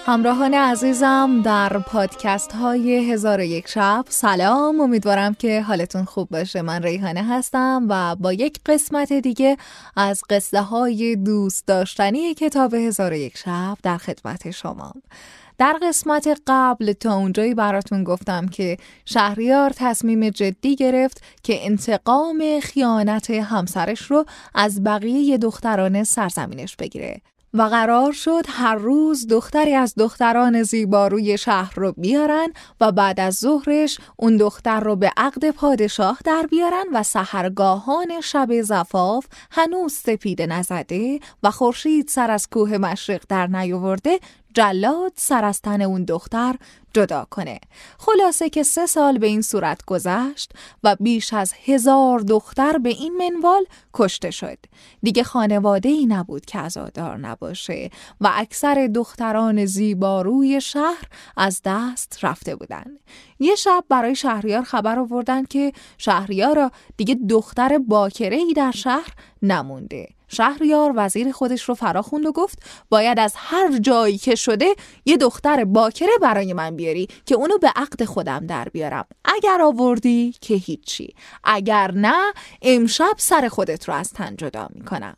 همراهان عزیزم در پادکست های 1001 شب سلام، امیدوارم که حالتون خوب باشه. من ریحانه هستم و با یک قسمت دیگه از قصه های دوست داشتنی کتاب 1001 شب در خدمت شما. در قسمت قبل تا اونجایی براتون گفتم که شهریار تصمیم جدی گرفت که انتقام خیانت همسرش رو از بقیه دختران سرزمینش بگیره و قرار شد هر روز دختری از دختران زیباروی شهر رو بیارن و بعد از ظهرش اون دختر رو به عقد پادشاه در بیارن و سحرگاهان شب زفاف هنوز سپیده نزده و خورشید سر از کوه مشرق در نیاورده جلاد سر از تن اون دختر جدا کنه. خلاصه که 3 سال به این صورت گذشت و بیش از 1000 دختر به این منوال کشته شد. دیگه خانواده‌ای نبود که عزادار نباشه و اکثر دختران زیباروی شهر از دست رفته بودن. یه شب برای شهریار خبر آوردن که شهریارا دیگه دختر باکره‌ای در شهر نمونده. شهریار وزیر خودش رو فراخوند و گفت باید از هر جایی که شده یه دختر باکره برای من بیاری که اونو به عقد خودم در بیارم. اگر آوردی که هیچی، اگر نه امشب سر خودت رو از تن جدا میکنم.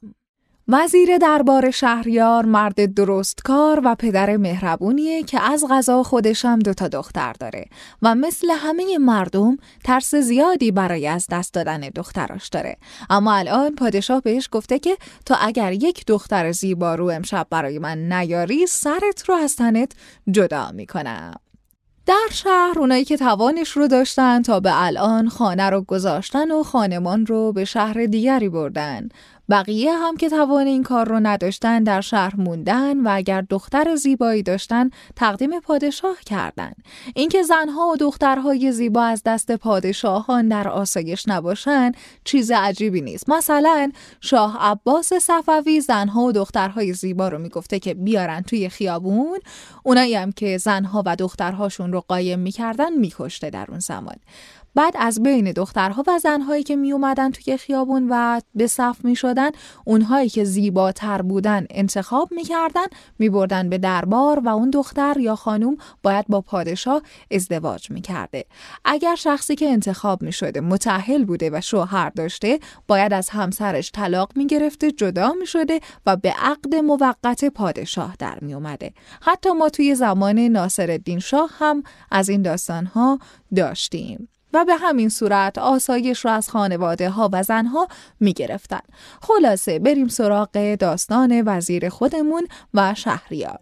وزیر دربار شهریار مرد درستکار و پدر مهربونیه که از قضا خودش هم 2 دختر داره و مثل همه مردم ترس زیادی برای از دست دادن دختراش داره. اما الان پادشاه بهش گفته که تو اگر یک دختر زیبارو امشب برای من نیاری سرت رو از تنت جدا میکنم. در شهر اونایی که توانش رو داشتن تا به الان خانه رو گذاشتن و خانمان رو به شهر دیگری بردن. بقیه هم که توان این کار رو نداشتن در شهر موندن و اگر دختر زیبایی داشتن تقدیم پادشاه کردن. اینکه زنها و دخترهای زیبا از دست پادشاهان در آسایش نباشن چیز عجیبی نیست. مثلا شاه عباس صفوی زنها و دخترهای زیبا رو میگفته که بیارن توی خیابون، اونایی هم که زنها و دخترهاشون رو قایم میکردن میکشته در اون زمان. بعد از بین دخترها و زنهایی که می اومدن توی خیابون و به صف می شدن، اونهایی که زیباتر بودن انتخاب می کردن می بردن به دربار و اون دختر یا خانوم باید با پادشاه ازدواج می کرده. اگر شخصی که انتخاب می شده متأهل بوده و شوهر داشته باید از همسرش طلاق می گرفته، جدا می شده و به عقد موقت پادشاه در می اومده. حتی ما توی زمان ناصرالدین شاه هم از این داستانها داشتیم. و به همین صورت آسایش رو از خانواده ها و زنها می گرفتن. خلاصه بریم سراغ داستان وزیر خودمون و شهریار.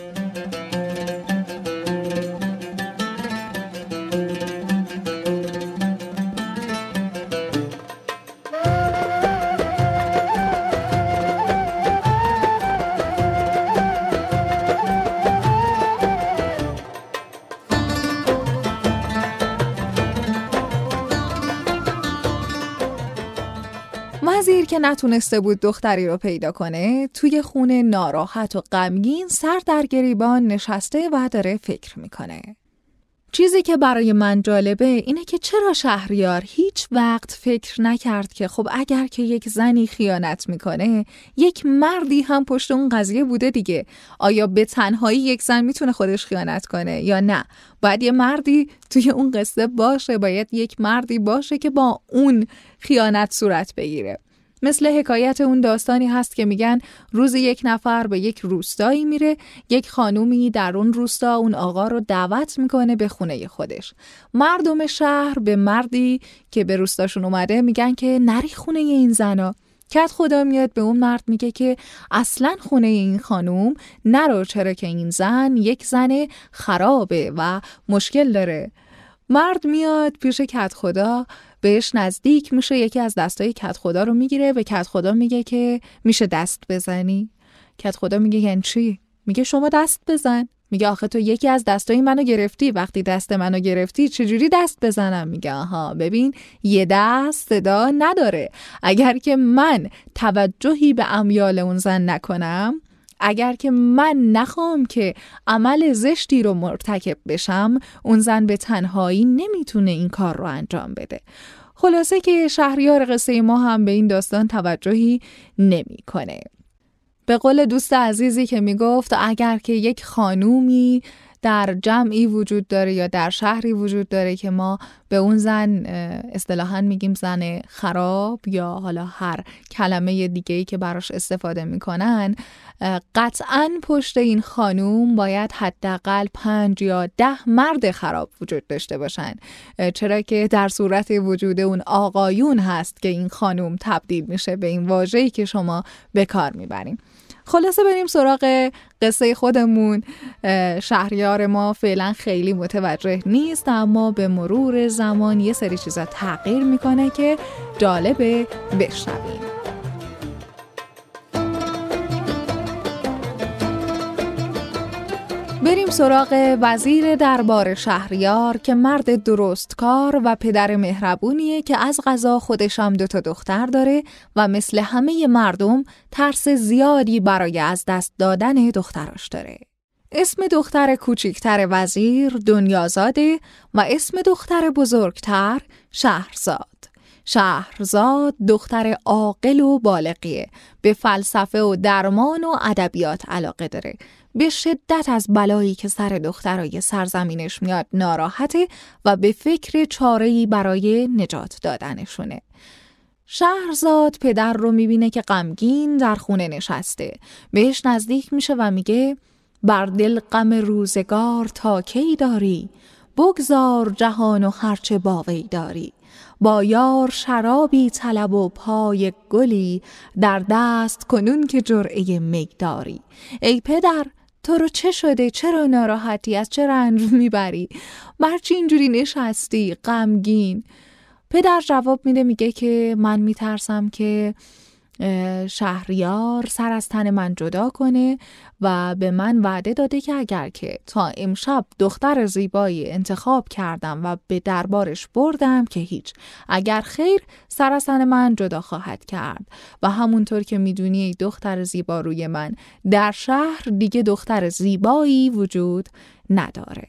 وزیر که نتونسته بود دختری رو پیدا کنه توی خونه ناراحت و غمگین سر در گریبان نشسته و داره فکر میکنه. چیزی که برای من جالبه اینه که چرا شهریار هیچ وقت فکر نکرد که خب اگر که یک زنی خیانت میکنه یک مردی هم پشت اون قضیه بوده دیگه. آیا به تنهایی یک زن میتونه خودش خیانت کنه یا نه؟ باید یه مردی توی اون قصه باشه، باید یک مردی باشه که با اون خیانت صورت بگیره. مثل حکایت اون داستانی هست که میگن روزی یک نفر به یک روستایی میره، یک خانومی در اون روستا اون آقا رو دعوت میکنه به خونه خودش. مردم شهر به مردی که به روستاشون اومده میگن که نری خونه این زنا. کد خدا میاد به اون مرد میگه که اصلاً خونه این خانوم نرو، چرا که این زن یک زن خرابه و مشکل داره. مرد میاد پیش کد خدا، بهش نزدیک میشه، یکی از دستای کد خدا رو میگیره، به کد خدا میگه که میشه دست بزنی؟ کد خدا میگه یعنی چی؟ میگه شما دست بزن. میگه آخه تو یکی از دستای منو گرفتی، وقتی دست منو گرفتی چجوری دست بزنم؟ میگه آها ببین یه دست صدا نداره. اگر که من توجهی به امیال اون زن نکنم، اگر که من نخوام که عمل زشتی رو مرتکب بشم، اون زن به تنهایی نمیتونه این کار رو انجام بده. خلاصه که شهریار قصه ما هم به این داستان توجهی نمیکنه. به قول دوست عزیزی که میگفت اگر که یک خانومی در جمعی وجود داره یا در شهری وجود داره که ما به اون زن اصطلاحاً میگیم زن خراب یا حالا هر کلمه دیگه‌ای که براش استفاده میکنن، قطعاً پشت این خانوم باید حداقل 5 یا 10 مرد خراب وجود داشته باشن، چرا که در صورت وجود اون آقایون هست که این خانوم تبدیل میشه به این واژه‌ای که شما به کار میبریم. خلاصه بریم سراغ قصه خودمون. شهریار ما فعلا خیلی متوجه نیست، اما به مرور زمان یه سری چیزا تغییر میکنه که جالبه بشنویم. بریم سراغ وزیر دربار شهریار که مرد درستکار و پدر مهربونیه که از قضا خودش هم 2 دختر داره و مثل همه مردم ترس زیادی برای از دست دادن دختراش داره. اسم دختر کوچیکتر وزیر دنیازاده و اسم دختر بزرگتر شهرزاد. شهرزاد دختر عاقل و بالغیه، به فلسفه و درمان و ادبیات علاقه داره. به شدت از بلایی که سر دخترای سرزمینش میاد ناراحته و به فکر چاره‌ای برای نجات دادنشونه. شهرزاد پدر رو میبینه که غمگین در خونه نشسته. بهش نزدیک میشه و میگه بر دل غم روزگار تا کی داری، بگذار جهان و هرچه باوی داری. با یار شرابی طلب و پای گلی، در دست کنون که جرعه می داری. ای پدر، تو رو چه شده؟ چرا ناراحتی؟ از چه رنج میبری؟ برچی اینجوری نشستی غمگین؟ پدر جواب میده، میگه که من میترسم که شهریار سر از تن من جدا کنه و به من وعده داده که اگر که تا امشب دختر زیبایی انتخاب کردم و به دربارش بردم که هیچ، اگر خیر سر از تن من جدا خواهد کرد. و همونطور که میدونی دختر زیبا روی من در شهر دیگه دختر زیبایی وجود نداره.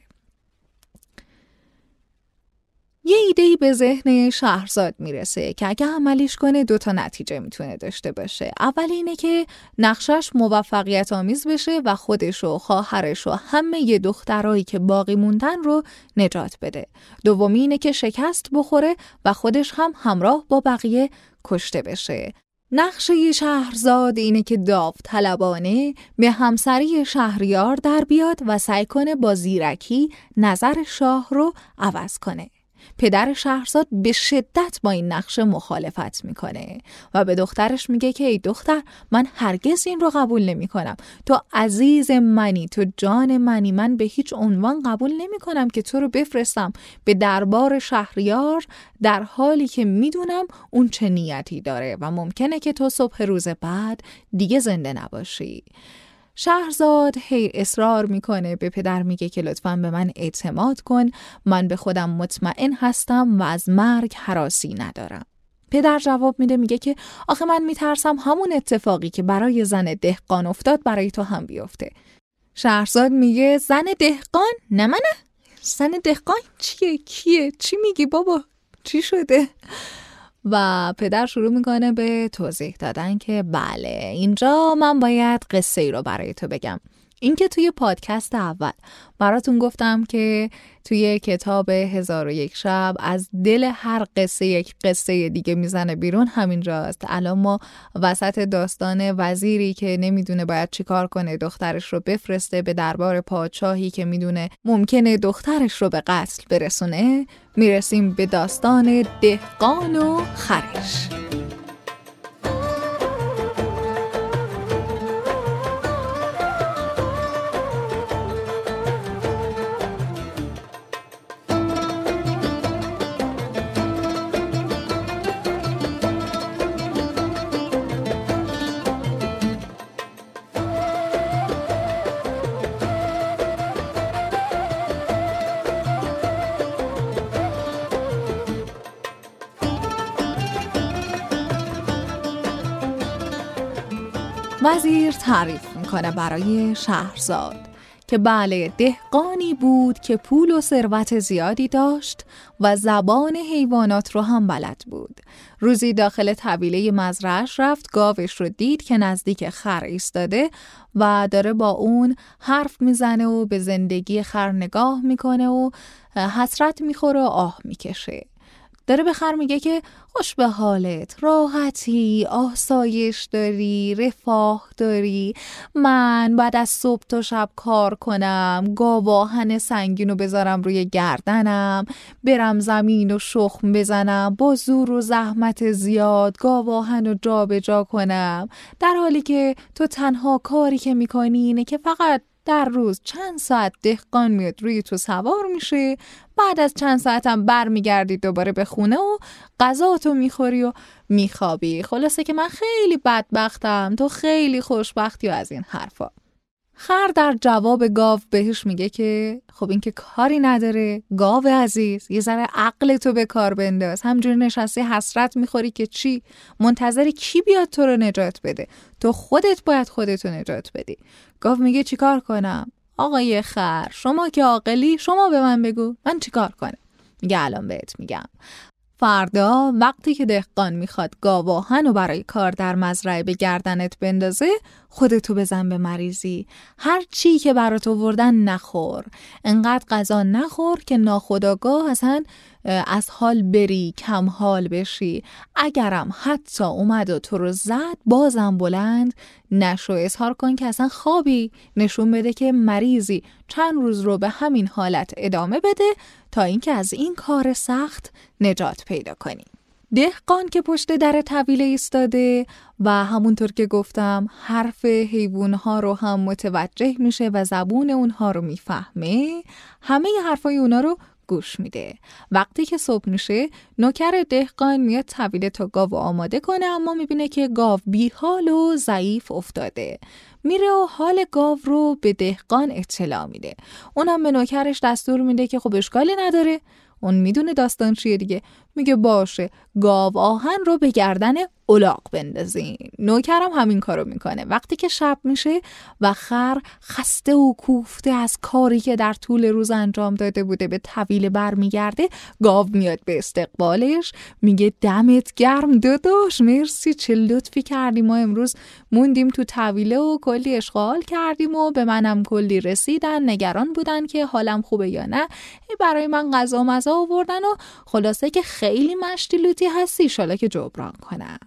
یه ایده‌ای به ذهن شهرزاد میرسه که اگه عملیش کنه 2 نتیجه میتونه داشته باشه. اول اینه که نقشش موفقیت آمیز بشه و خودش و خواهرش و همه دخترایی که باقی موندن رو نجات بده. دومی اینه که شکست بخوره و خودش هم همراه با بقیه کشته بشه. نقشه شهرزاد اینه که داوطلبانه به همسری شهریار در بیاد و سعی کنه با زیرکی نظر شاه رو عوض کنه. پدر شهرزاد به شدت با این نقشه مخالفت میکنه و به دخترش میگه که ای دختر، من هرگز این رو قبول نمی کنم. تو عزیز منی، تو جان منی، من به هیچ عنوان قبول نمی کنم که تو رو بفرستم به دربار شهریار در حالی که میدونم اون چه نیتی داره و ممکنه که تو صبح روز بعد دیگه زنده نباشی. شهرزاد هی اصرار میکنه، به پدر میگه که لطفاً به من اعتماد کن، من به خودم مطمئن هستم و از مرگ هراسی ندارم. پدر جواب میده، میگه که آخه من میترسم همون اتفاقی که برای زن دهقان افتاد برای تو هم بیفته. شهرزاد میگه زن دهقان؟ نه منه؟ زن دهقان چیه؟ کیه؟ چی میگی بابا؟ چی شده؟ و پدر شروع میکنه به توضیح دادن که بله، اینجا من باید قصه ای رو برای تو بگم. این که توی پادکست اول براتون گفتم که توی کتاب 1001 شب از دل هر قصه یک قصه دیگه میزنه بیرون، همینجاست. الان ما وسط داستان وزیری که نمیدونه باید چی کار کنه، دخترش رو بفرسته به دربار پادشاهی که میدونه ممکنه دخترش رو به قتل برسونه، میرسیم به داستان دهقان و خرش. وزیر تعریف میکنه برای شهرزاد که بله دهقانی بود که پول و ثروت زیادی داشت و زبان حیوانات رو هم بلد بود. روزی داخل طویله مزرعه‌اش رفت، گاوش رو دید که نزدیک خر ایستاده و داره با اون حرف میزنه و به زندگی خر نگاه میکنه و حسرت میخوره و آه میکشه. داره به خر میگه که خوش به حالت، راحتی، آسایش داری، رفاه داری. من بعد از صبح تا شب کار کنم، گاواهن سنگینو بذارم روی گردنم، برم زمین و شخم بزنم، با زور و زحمت زیاد گاواهن رو جا به جا کنم، در حالی که تو تنها کاری که میکنی اینه که فقط در روز چند ساعت دهقان میاد روی تو سوار میشه، بعد از چند ساعت هم بر میگردی دوباره به خونه و غذاتو میخوری و میخوابی. خلاصه که من خیلی بدبختم، تو خیلی خوشبختی و از این حرفا. خر در جواب گاو بهش میگه که خب این که کاری نداره، گاو عزیز، یه ذره عقلتو به کار بنداز. همجوری نشستی حسرت میخوری که چی؟ منتظر کی بیاد تو رو نجات بده؟ تو خودت باید خودتو نجات بدی. گاو میگه چی کار کنم؟ آقای خر، شما که عاقلی، شما به من بگو من چی کار کنم. میگه الان بهت میگم. فردا وقتی که دهقان میخواد گاواهن رو برای کار در مزرعه به گردنت بندازه، خودتو بزن به مریضی. هر چی که برات آوردن نخور، انقدر غذا نخور که ناخودآگاه اصلا از حال بری، کم حال بشی. اگرم حتی اومد و تو رو زد، بازم بلند نشو. اظهار کن که اصلا خوابی، نشون بده که مریضی. چند روز رو به همین حالت ادامه بده تا اینکه از این کار سخت نجات پیدا کنی. دهقان که پشت در طویله ایستاده و همونطور که گفتم حرف حیوانها رو هم متوجه میشه و زبون اونها رو میفهمه، همه حرفای اونا رو گوش میده. وقتی که صبح میشه، نوکر دهقان میاد طویله تا گاو آماده کنه، اما میبینه که گاو بیحال و ضعیف افتاده. میره و حال گاو رو به دهقان اطلاع میده. اونم به نوکرش دستور میده که خب اشکالی نداره، اون میدونه داستان چیه دیگه. میگه باشه، گاو آهن رو به گردن الاغ بندازین. نوکرم همین کارو میکنه. وقتی که شب میشه و خر خسته و کوفته از کاری که در طول روز انجام داده بوده به طویله بر میگرده، گاو میاد به استقبالش، میگه دمت گرم داداش، مرسی، چه لطفی کردی، ما امروز موندیم تو طویله و کلی اشغال کردیم و به منم کلی رسیدن، نگران بودن که حالم خوبه یا نه، برای من غذا مزه آوردن و خلاصه که خیلی مشتی لوتی هستی، انشالله که جبران کنم.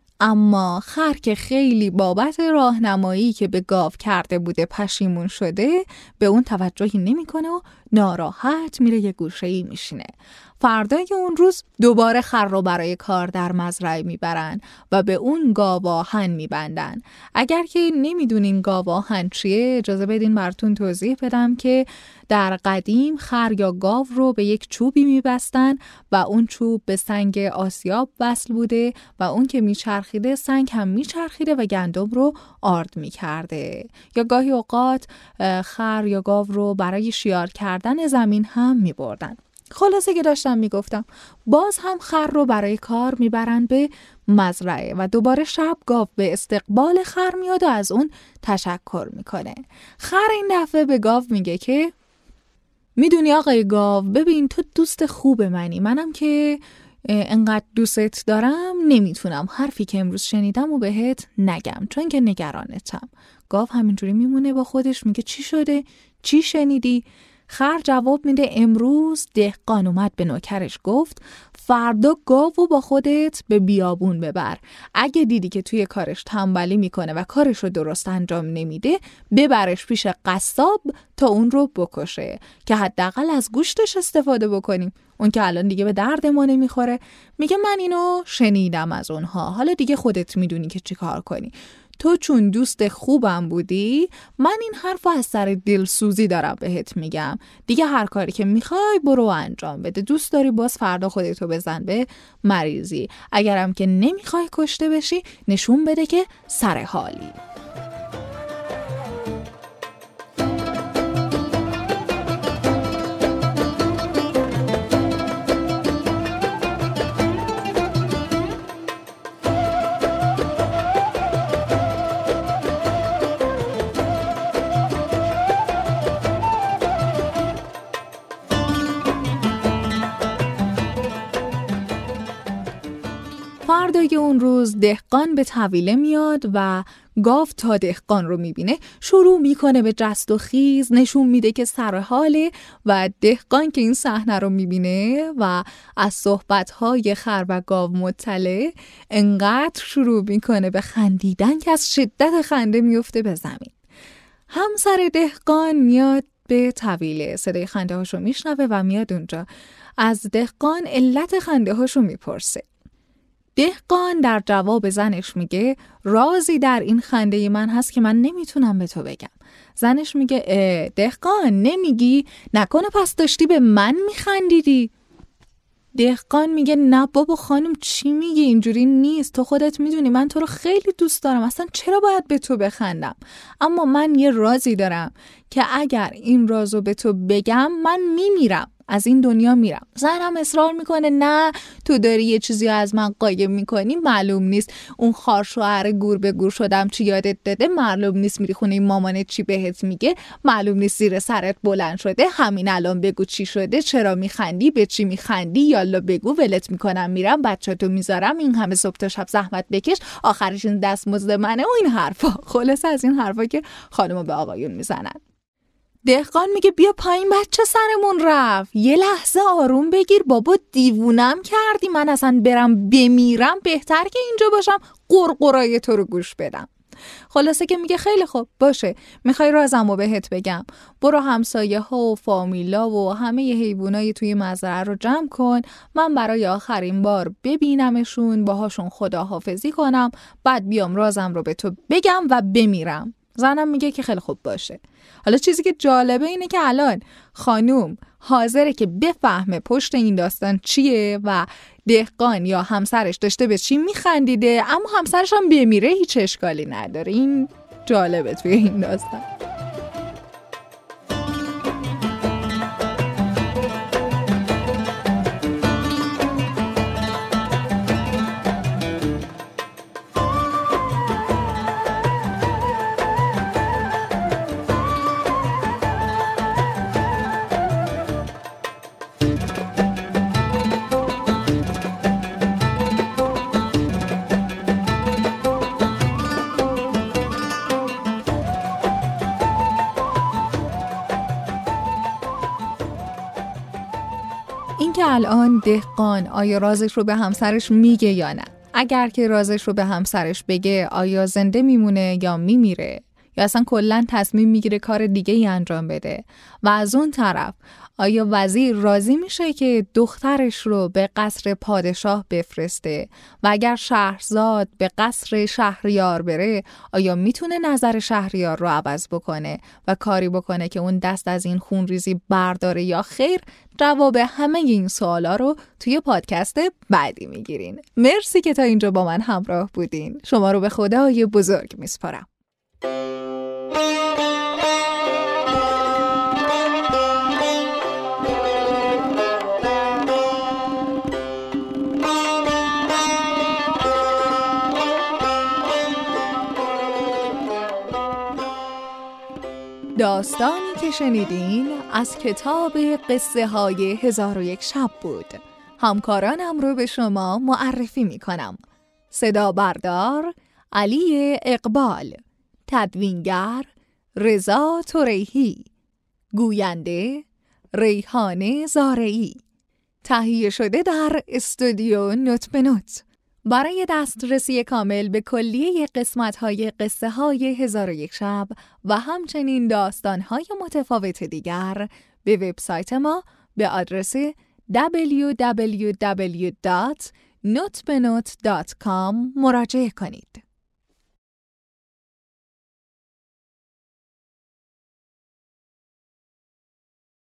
اما خر که خیلی بابت راهنمایی که به گاو کرده بوده پشیمون شده، به اون توجهی نمیکنه و ناراحت میره یه گوشه‌ای میشینه. فردای اون روز دوباره خر رو برای کار در مزرعه میبرن و به اون گاواهن میبندن. اگر که نمیدونین گاواهن چیه، اجازه بدین براتون توضیح بدم که در قدیم خر یا گاو رو به یک چوبی میبستن و اون چوب به سنگ آسیاب وصل بوده و اون که میچرخیده سنگ هم میچرخیده و گندم رو آرد میکرده. یا گاهی اوقات خر یا گاو رو برای شیار کردن زمین هم میبردن. خلاصه که داشتم میگفتم، باز هم خر رو برای کار میبرن به مزرعه و دوباره شب گاو به استقبال خر میاد و از اون تشکر میکنه. خر این دفعه به گاو میگه که میدونی آقای گاو، ببین تو دوست خوب منی، منم که انقدر دوستت دارم نمیتونم حرفی که امروز شنیدم و بهت نگم چون که نگرانتم. گاو همینجوری میمونه با خودش، میگه چی شده؟ چی شنیدی؟ خر جواب میده امروز دهقان اومد به نوکرش گفت فردا گاوو با خودت به بیابون ببر. اگه دیدی که توی کارش تنبلی میکنه و کارش رو درست انجام نمیده، ببرش پیش قصاب تا اون رو بکشه که حداقل از گوشتش استفاده بکنیم. اون که الان دیگه به درد ما نمیخوره. میگه من اینو شنیدم از اونها، حالا دیگه خودت میدونی که چی کار کنی. تو چون دوست خوبم بودی، من این حرفو از سر دلسوزی دارم بهت میگم. دیگه هر کاری که میخوای برو انجام بده. دوست داری باز فردا خودتو بزن به مریضی. اگرم که نمیخوای کشته بشی، نشون بده که سر حالی. فردای اون روز دهقان به طویله میاد و گاو تا دهقان رو میبینه شروع میکنه به جست و خیز، نشون میده که سر حاله و دهقان که این صحنه رو میبینه و از صحبت‌های خر و گاو مطلع، انقدر شروع میکنه به خندیدن که از شدت خنده میفته به زمین. همسر دهقان میاد به طویله، صدای خنده هاشو میشنوه و میاد اونجا، از دهقان علت خنده هاشو میپرسه. دهقان در جواب زنش میگه رازی در این خنده من هست که من نمیتونم به تو بگم. زنش میگه دهقان نمیگی؟ نکنه پس داشتی به من میخندیدی؟ دهقان میگه نه بابا خانم چی میگی؟ اینجوری نیست، تو خودت میدونی من تو رو خیلی دوست دارم، اصلا چرا باید به تو بخندم؟ اما من یه رازی دارم که اگر این رازو به تو بگم من میمیرم، از این دنیا میرم. زنم اصرار میکنه نه تو داری یه چیزی از من قایم میکنی، معلوم نیست اون خواهر گور به گور شدم چی یادت داده، معلوم نیست میری خونه مامانت چی بهت میگه، معلوم نیست زیر سرت بلند شده، همین الان بگو چی شده، چرا میخندی، به چی میخندی، یالا بگو ولت میکنم میرم، بچه‌تو میذارم، این همه صبح تا شب زحمت بکش، آخرش این دستمزد منه و این حرفا. خلاص از این حرفا که خانم‌ها به آقایون میزنن. دهقان میگه بیا پایین بچه سرمون رفت، یه لحظه آروم بگیر بابا، دیوونم کردی، من اصلا برم بمیرم بهتر که اینجا باشم قرقرای تو رو گوش بدم. خلاصه که میگه خیلی خوب باشه، میخوای رازمو بهت بگم، برو همسایه ها و فامیلا و همه حیوانای توی مزرعه رو جمع کن، من برای آخرین بار ببینمشون، باهاشون خداحافظی کنم، بعد بیام رازم رو به تو بگم و بمیرم. زنم میگه که خیلی خوب باشه. حالا چیزی که جالبه اینه که الان خانوم حاضره که بفهمه پشت این داستان چیه و دهقان یا همسرش داشته به چی میخندیده، اما همسرش هم بمیره هیچ اشکالی نداره. این جالبه توی این داستان. اینکه الان دهقان آیا رازش رو به همسرش میگه یا نه؟ اگر که رازش رو به همسرش بگه آیا زنده میمونه یا میمیره؟ یا اصلا کلاً تصمیم میگیره کار دیگه ای انجام بده؟ و از اون طرف آیا وزیر راضی میشه که دخترش رو به قصر پادشاه بفرسته؟ و اگر شهرزاد به قصر شهریار بره آیا میتونه نظر شهریار رو عوض بکنه و کاری بکنه که اون دست از این خونریزی برداره یا خیر؟ جواب همه این سوالا رو توی پادکست بعدی میگیرین. مرسی که تا اینجا با من همراه بودین. شما رو به خدای بزرگ میسپارم. داستانی که شنیدین از کتاب قصه های 1001 شب بود. همکارانم رو به شما معرفی می کنم. صدا بردار علی اقبال، تدوینگر رضا توریهی، گوینده ریحانه زارعی، تهیه شده در استودیو نوت به نوت. برای دسترسی کامل به کلیه قسمت‌های قصه های 1001 شب و همچنین داستان‌های متفاوت دیگر به وبسایت ما به آدرس www.notbenot.com مراجعه کنید.